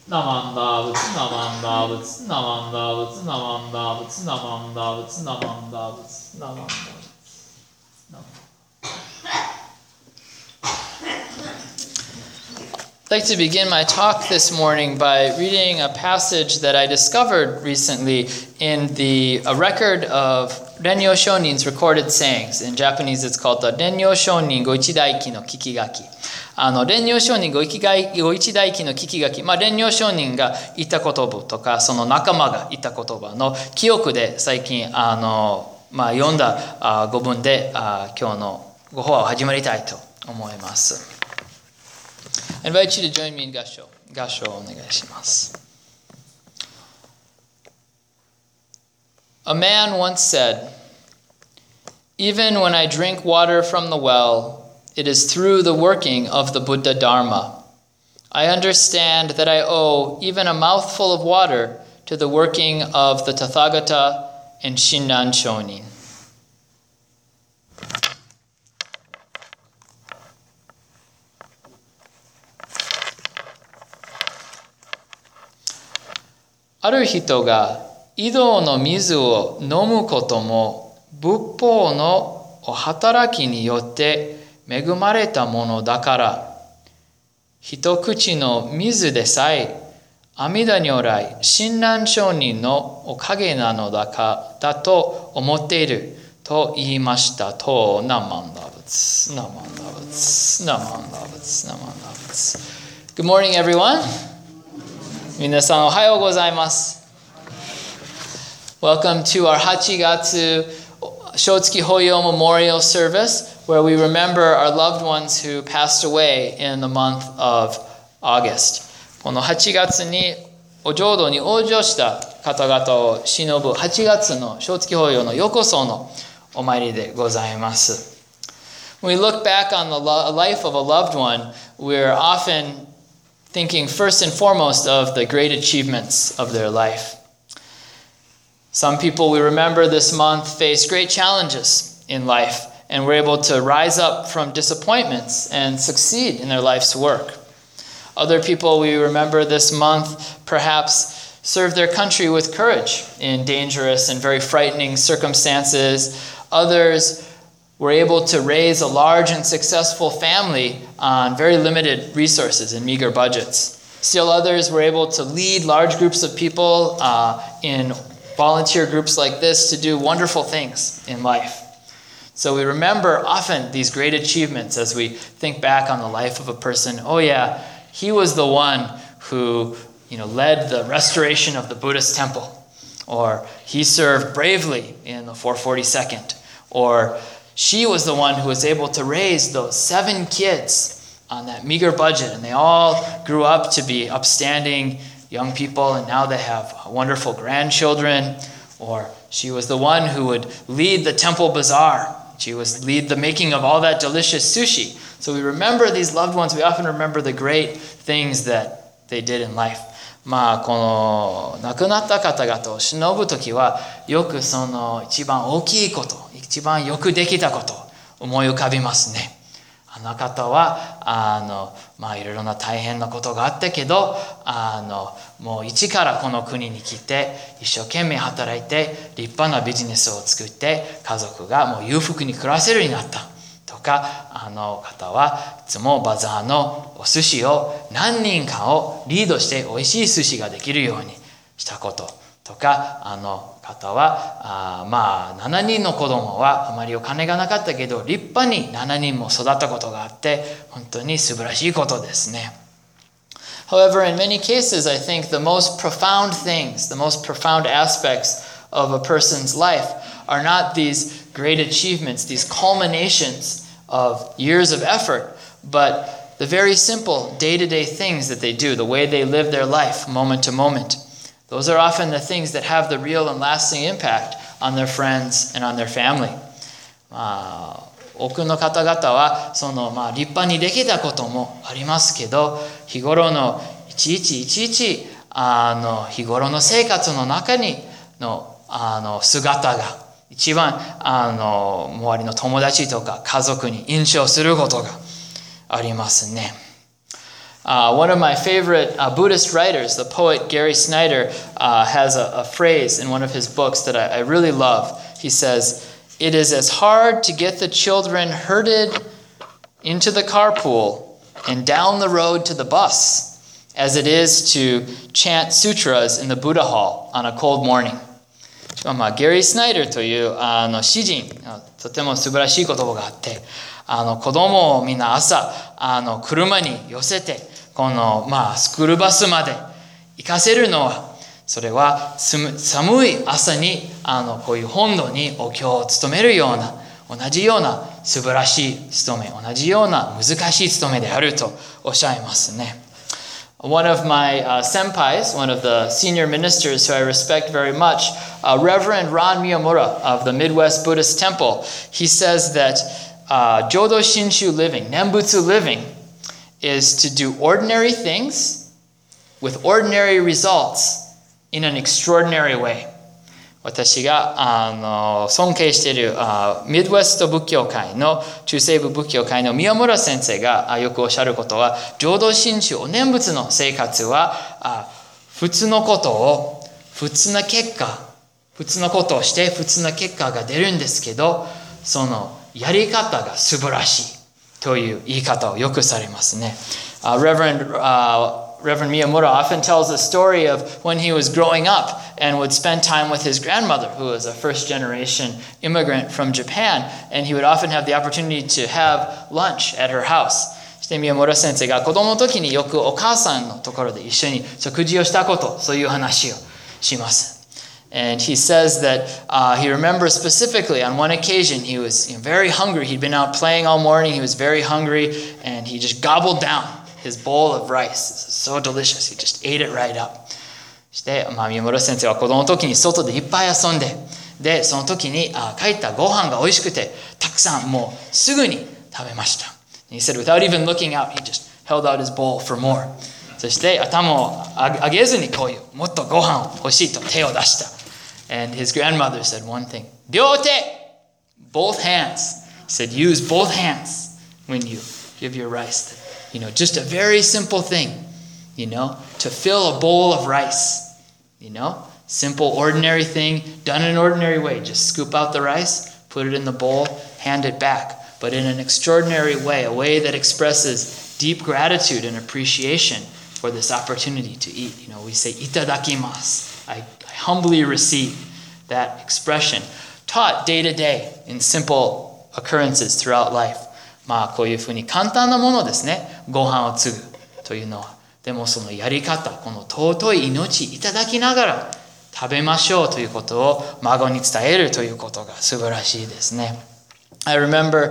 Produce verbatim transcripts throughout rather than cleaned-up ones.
ナマンダブツナマンダブツナマンダブツナマンダブツナマンダブツナマンダブツナマンダブツナマンダ。I'd like to begin my talk this morning by reading a passage that I discovered recently in the a record of Rennyo Shonin's recorded sayings. In Japanese, it's called the Rennyo Shonin Goichidaiki no Kikigaki. あの、蓮如上人ご一代記の聞き書き、まあ、蓮如上人が言った言葉とか、その仲間が言った言葉の記憶で最近、あの、まあ、読んだあ語文であ今日のご法話を始まりたいと思います。I invite you to join me in 合唱。合唱をお願いします。A man once said, "Even when I drink water from the well, it is through the working of the Buddha Dharma. I understand that I owe even a mouthful of water to the working of the Tathagata and Shinran Shonin." ある人が井戸の水を飲むことも仏法の働きによって恵まれたものだから、一口の水でさえ阿弥陀如来親鸞上人のおかげなのだかだと思っていると言いましたと。ナマンダ仏ナマンダ仏ナマンダ仏ナマンダ仏。 Good morning, everyone. 皆さんおはようございます。 Welcome to our はちがつ Shotsuki Hoyo Memorial Service, where we remember our loved ones who passed away in the month of August. このはちがつにお浄土に往生した方々を偲ぶはちがつの正月法要のよこそのお参りでございます。When we look back on the life of a loved one, we're often thinking first and foremost of the great achievements of their life. Some people we remember this month face great challenges in life, and were able to rise up from disappointments and succeed in their life's work. Other people we remember this month perhaps served their country with courage in dangerous and very frightening circumstances. Others were able to raise a large and successful family on very limited resources and meager budgets. Still others were able to lead large groups of people uh, in volunteer groups like this to do wonderful things in life. So we remember often these great achievements as we think back on the life of a person. Oh yeah, he was the one who, you know, led the restoration of the Buddhist temple. Or he served bravely in the four forty-second. Or she was the one who was able to raise those seven kids on that meager budget, and they all grew up to be upstanding young people, and now they have wonderful grandchildren. Or she was the one who would lead the temple bazaar. She was lead the making of all that delicious sushi. So we remember these loved ones. We often remember the great things that they did in life. まあこの亡くなった方々を偲ぶときはよくその一番大きいこと、一番よくできたことを思い浮かびますね。あの方はあのまあいろいろな大変なことがあったけど、あのもう一からこの国に来て一生懸命働いて立派なビジネスを作って家族がもう裕福に暮らせるようになったとか、あの方はいつもバザーのお寿司を何人かをリードして美味しい寿司ができるようにしたこととか、あの方はあまあしちにんの子供はあまりお金がなかったけど立派にしちにんも育ったことがあって本当に素晴らしいことですね。However, in many cases, I think the most profound things, the most profound aspects of a person's life are not these great achievements, these culminations of years of effort, but the very simple day-to-day things that they do, the way they live their life moment to moment. Those are often the things that have the real and lasting impact on their friends and on their family. まあ、多くの方々はその、まあ、立派にできたこともありますけど、日頃のいちいちいちいちあの日頃の生活の中にのあの姿が一番あの周りの友達とか家族に印象することがありますね。 Uh, one of my favorite uh, Buddhist writers, the poet Gary Snyder, uh, has a, a phrase in one of his books that I, I really love. He says, "It is as hard to get the children herded into the carpool and down the road to the bus as it is to chant sutras in the Buddha hall on a cold morning." まあ、ゲリー・スナイダーというあの詩人、とても素晴らしい言葉があって、あの子供をみんな朝あの車に寄せてこの、まあ、スクールバスまで行かせるのは、それは寒い朝にあのこういう本土にお経を務めるような同じような素晴らしい務め、同じような難しい務めであるとおっしゃいますね。One of my uh, senpais, one of the senior ministers who I respect very much, uh, Reverend Ron Miyamura of the Midwest Buddhist Temple, he says that uh, Jodo Shinshu living, Nembutsu living, is to do ordinary things with ordinary results in an extraordinary way. 私があの尊敬しているあミッドウェスト仏教会の中西部仏教会の宮村先生がよくおっしゃることは、浄土真宗お念仏の生活はあ普通のことを普通な結果普通のことをして普通な結果が出るんですけど、そのやり方が素晴らしいという言い方をよくされますね。uh, Reverend, uh, Reverend Miyamura often tells a story of when he was growing up and would spend time with his grandmother, who was a first-generation immigrant from Japan, and he would often have the opportunity to have lunch at her house. そして宮村先生が子供の時によくお母さんのところで一緒に食事をしたこと、そういう話をします。And he says that uh, he remembers specifically on one occasion he was you know, very hungry. He'd been out playing all morning. He was very hungry, and he just gobbled down his bowl of rice. It was so delicious. He just ate it right up. そして、まあ、宮村先生は子供の時に外でいっぱい遊んで、で、その時にあ帰ったご飯が美味しくて、たくさんもうすぐに食べました。And he said without even looking out, he just held out his bowl for more. そして頭を上げずにこういうもっとご飯欲しいと手を出した。And his grandmother said one thing, 両手 both hands. He said use both hands when you give your rice. You know, just a very simple thing, you know, to fill a bowl of rice. You know, simple, ordinary thing, done in an ordinary way. Just scoop out the rice, put it in the bowl, hand it back. But in an extraordinary way, a way that expresses deep gratitude and appreciation for this opportunity to eat. You know, we say, itadakimasu. I, I humbly receive that expression, taught day to day in simple occurrences throughout life. まあこういうふうに簡単なものですね。ご飯を継ぐというのは。でもそのやり方、この尊い命いただきながら食べましょうということを孫に伝えるということが素晴らしいですね。I remember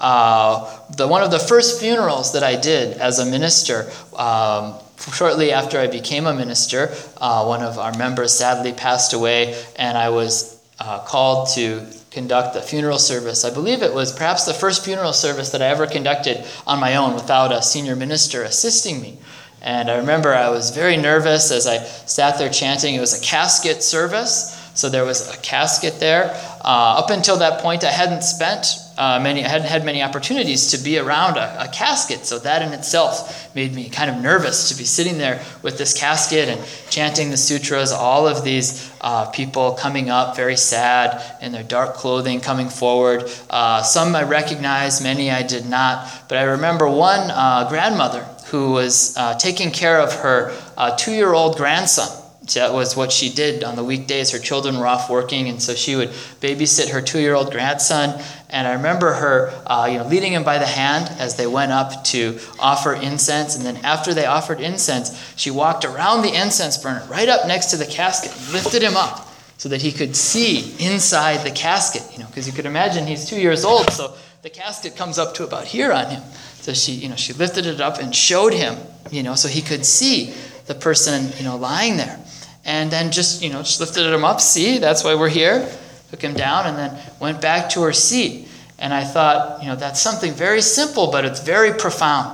uh, the, one of the first funerals that I did as a minister. Um, shortly after I became a minister, uh, one of our members sadly passed away, and I was uh, called to conduct a funeral service. I believe it was perhaps the first funeral service that I ever conducted on my own without a senior minister assisting me. And I remember I was very nervous as I sat there chanting. It was a casket service, so there was a casket there. Uh, up until that point, I hadn't spent uh, many, I hadn't had many opportunities to be around a, a casket. So that in itself made me kind of nervous to be sitting there with this casket and chanting the sutras. All of these uh, people coming up, very sad in their dark clothing, coming forward. Uh, some I recognized, many I did not. But I remember one uh, grandmother who was uh, taking care of her uh, two-year-old grandson. That was what she did on the weekdays. Her children were off working, and so she would babysit her two-year-old grandson. And I remember her uh, you know, leading him by the hand as they went up to offer incense. And then after they offered incense, she walked around the incense burner right up next to the casket, lifted him up so that he could see inside the casket. You know, because you could imagine he's two years old, so the casket comes up to about here on him. So she, you know, she lifted it up and showed him, you know, so he could see the person, you know, lying there. And then just, you know, just lifted him up. See, that's why we're here. Took him down and then went back to her seat. And I thought, you know, that's something very simple, but it's very profound.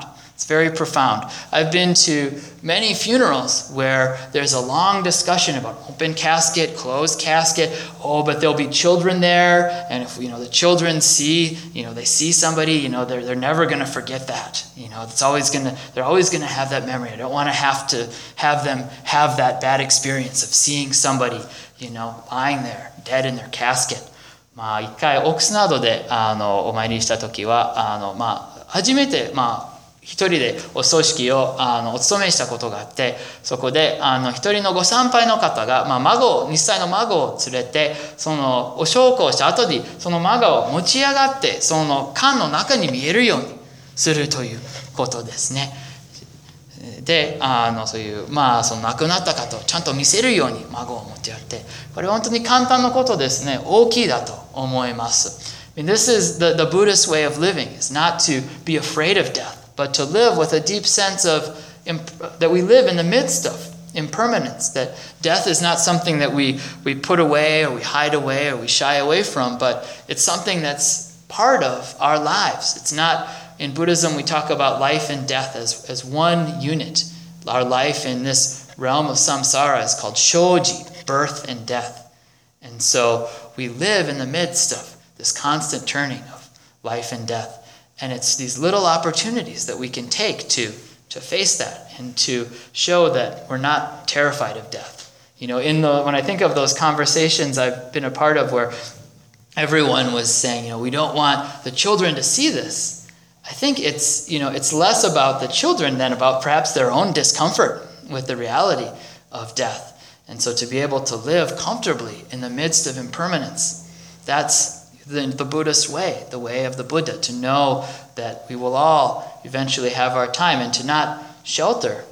It's very profound. I've been to many funerals where there's a long discussion about open casket, closed casket. Oh, but there'll be children there, and if you know the children see, you know, they see somebody, you know, they're they're never going to forget that. You know, it's always going to they're always going to have that memory. I don't want to have to have them have that bad experience of seeing somebody, you know, lying there dead in their casket. まあ一回オックスナードであのお参りした時はあのまあ初めてまあ一人でお葬式をあのお務めしたことがあって、そこであの一人のご参拝の方が、まあ、孫日歳の孫を連れてそのお焼香した後にその孫を持ち上がってその缶の中に見えるようにするということですね。であのそういうまあその亡くなった方をちゃんと見せるように孫を持ってやって、これ本当に簡単なことですね。大きいだと思います。I mean, this is the, the Buddhist way of living, is not to be afraid of death.But to live with a deep sense of imp- that we live in the midst of impermanence, that death is not something that we, we put away or we hide away or we shy away from, but it's something that's part of our lives. It's not, in Buddhism we talk about life and death as, as one unit. Our life in this realm of samsara is called shoji, birth and death. And so we live in the midst of this constant turning of life and death.And it's these little opportunities that we can take to, to face that and to show that we're not terrified of death. You know, in the when I think of those conversations I've been a part of where everyone was saying, you know, we don't want the children to see this. I think it's, you know, it's less about the children than about perhaps their own discomfort with the reality of death. And so to be able to live comfortably in the midst of impermanence, that's...The, the Buddhist way, the way of the Buddha, to know that we will all eventually have our time and to not shelter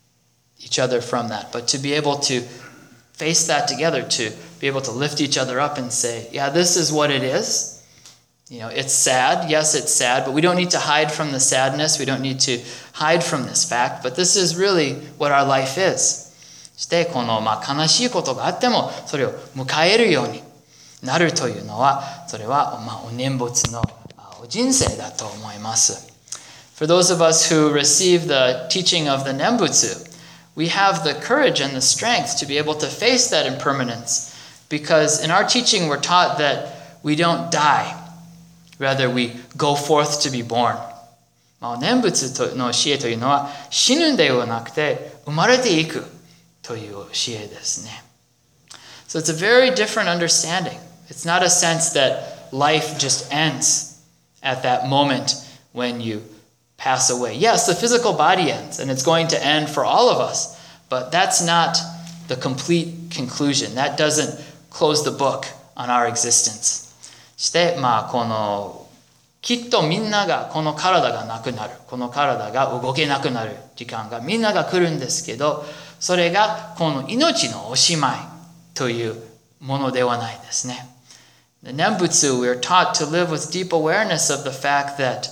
each other from that, but to be able to face that together, to be able to lift each other up and say, yeah, this is what it is. You know, it's sad. Yes, it's sad, but we don't need to hide from the sadness. We don't need to hide from this fact, but this is really what our life is. そしてこの、まあ、悲しいことがあってもそれを迎えるようになるというのは、それは、まあ、お念仏のお人生だと思います。For those of us who receive the teaching of the Nembutsu, we have the courage and the strength to be able to face that impermanence, because in our teaching we're taught that we don't die, rather we go forth to be born. まあ、念仏の教えというのは死ぬんではなくて生まれていくという教えですね。So it's a very different understanding.It's not a sense that life just ends at that moment when you pass away. Yes, the physical body ends, and it's going to end for all of us, but that's not the complete conclusion. That doesn't close the book on our existence. して、まあ、この、きっとみんながこの体がなくなる、この体が動けなくなる時間がみんなが来るんですけど、それがこの命のおしまいというものではないですね。The Nembutsu, we are taught to live with deep awareness of the fact that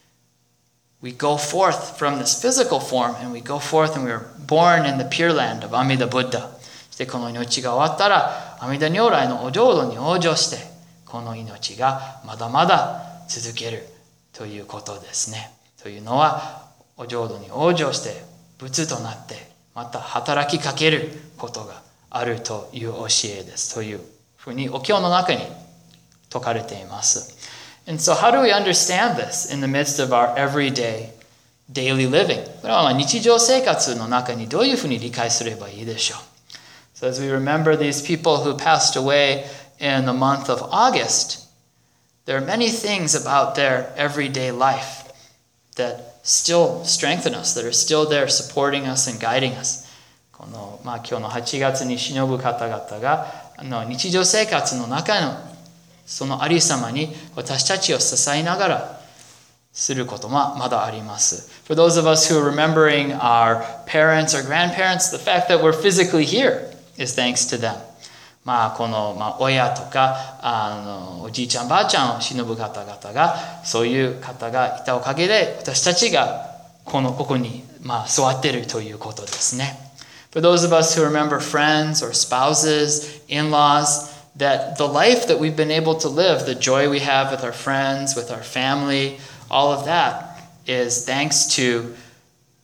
we go forth from this physical form and we go forth and we are born in the Pure Land of Amida Buddha. そしてこの命が終わったら阿弥陀如来のお浄土に往生してこの命がまだまだ続けるということですね。というのはお浄土に往生して仏となってまた働きかけることがあるという教えです。というふうにお経の中に説かれています。And so how do we understand this in the midst of our everyday, daily living? これはまあ日常生活の中にどういうふうに理解すればいいでしょう。So as we remember these people who passed away in the month of August, there are many things about their everyday life that still strengthen us, that are still there supporting us and guiding us. この、まあ、今日のはちがつに忍ぶ方々があの日常生活の中のそのありさまに私たちを支えながらすることもまだあります。For those of us who are remembering our parents or grandparents, the fact that we're physically here is thanks to them. まあこの、まあ、親とかあのおじいちゃんばあちゃんを忍ぶ方々がそういう方がいたおかげで私たちがこのここに、まあ、座っているということですね。For those of us who remember friends or spouses, in-laws, that the life that we've been able to live, the joy we have with our friends, with our family, all of that is thanks to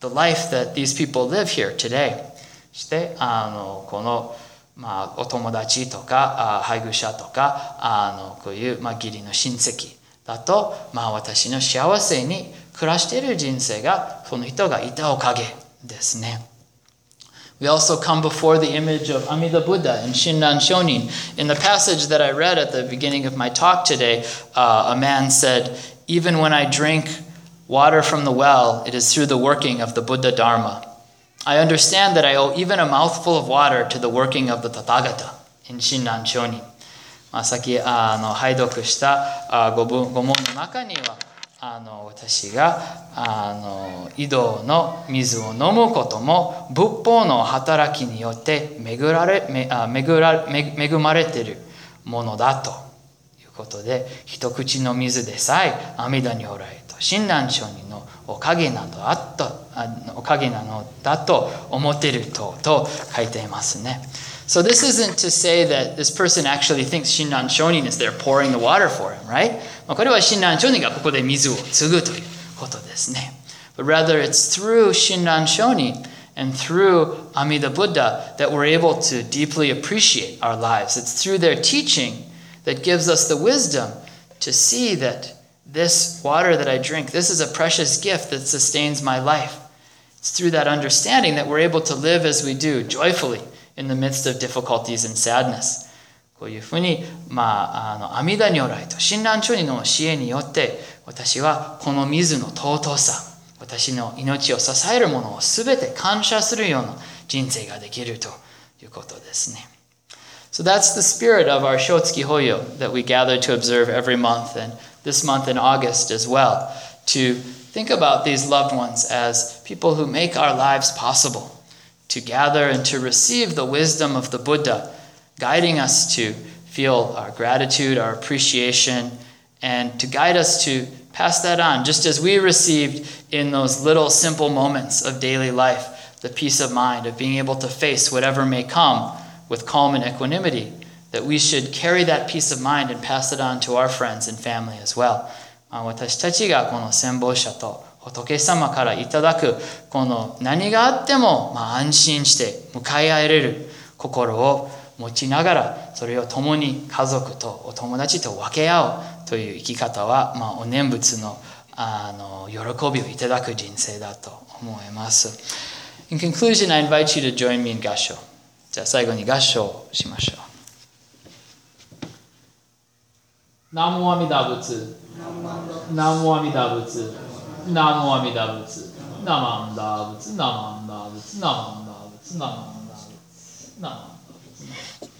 the life that these people live here today. してあのこの、まあ、お友達とかあ配偶者とかあのこういう、まあ、義理の親戚だと、まあ、私の幸せに暮らしている人生がその人がいたおかげですね。We also come before the image of Amida Buddha in Shinran Shonin. In the passage that I read at the beginning of my talk today, uh, a man said, "Even when I drink water from the well, it is through the working of the Buddha Dharma. I understand that I owe even a mouthful of water to the working of the Tathagata," in Shinran Shonin. まあ、先あの拝読したあご文ご問の中には、あの私があの井戸の水を飲むことも仏法の働きによって恵られめあ恵ら恵まれているものだということで、一口の水でさえ阿弥陀如来と親鸞上人のおかげなどあったおかげなのだと思っているとと書いていますね。So this isn't to say that this person actually thinks Shinran Shonin is there pouring the water for him, right? これはShinran Shoninがここで水を注ぐということですね。But rather it's through Shinran Shonin and through Amida Buddha that we're able to deeply appreciate our lives. It's through their teaching that gives us the wisdom to see that this water that I drink, this is a precious gift that sustains my life. It's through that understanding that we're able to live as we do, joyfully, in the midst of difficulties and sadness. こういうふうに、まあ、あの阿弥陀如来と親鸞上人の教えによって私はこの水の尊さ、私の命を支えるものを全て感謝するような人生ができるということですね。So that's the spirit of our Shotsuki Hoyo that we gather to observe every month, and this month in August as well, to think about these loved ones as people who make our lives possible, to gather and to receive the wisdom of the Buddha, guiding us to feel our gratitude, our appreciation, and to guide us to pass that on, just as we received in those little simple moments of daily life, the peace of mind of being able to face whatever may come with calm and equanimity, that we should carry that peace of mind and pass it on to our friends and family as well. 私たちがこの先方者と仏様からいただくこの何があってもまあ安心して向かい合える心を持ちながら、それを共に家族とお友達と分け合うという生き方は、まあ、お念仏のあの喜びをいただく人生だと思います。In conclusion, I invite you to join me in 合唱。じゃあ最後に合唱をしましょう。南無阿弥陀仏、南無阿弥陀仏、南無阿弥陀仏、南無阿弥陀仏、南無阿弥陀仏、南無阿弥陀仏、南無阿弥陀仏、南無阿弥陀仏。